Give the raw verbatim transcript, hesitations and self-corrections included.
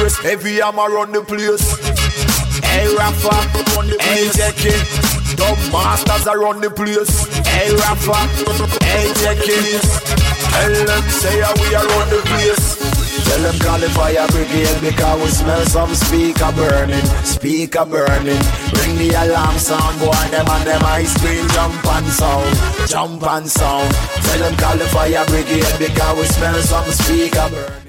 place. Heavy hammer run the place. Hey Rafa, hey Jackie, Dub Masters are run the place. Hey Rafa, hey Jackie, tell them say we are run the place. Tell them call the fire brigade because we smell some speaker burning, speaker burning. Bring the alarm sound, boy, them and them ice cream jump and sound, jump and sound. Tell them call the fire brigade because we smell some speaker burning.